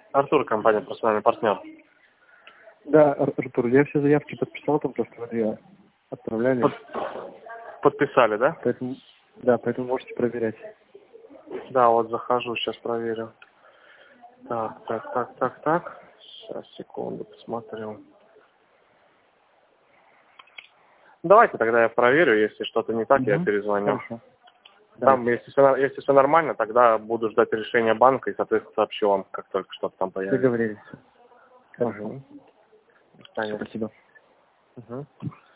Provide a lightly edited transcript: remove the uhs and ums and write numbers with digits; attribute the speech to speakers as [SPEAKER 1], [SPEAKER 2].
[SPEAKER 1] Артур, компания «Профессиональный партнер».
[SPEAKER 2] Да, Артур, я все заявки подписал, там просто вы отправляли.
[SPEAKER 1] Подписали, да?
[SPEAKER 2] Поэтому можете проверять.
[SPEAKER 1] Да, вот захожу, сейчас проверю. Так. Сейчас, секунду, посмотрю. Давайте тогда я проверю, если что-то не так, я перезвоню.
[SPEAKER 2] Хорошо.
[SPEAKER 1] Там, если все нормально, тогда буду ждать решения банка и, соответственно, сообщу вам, как только что-то там появится.
[SPEAKER 2] Договорились.
[SPEAKER 1] Хорошо.
[SPEAKER 2] Спасибо.
[SPEAKER 1] Угу.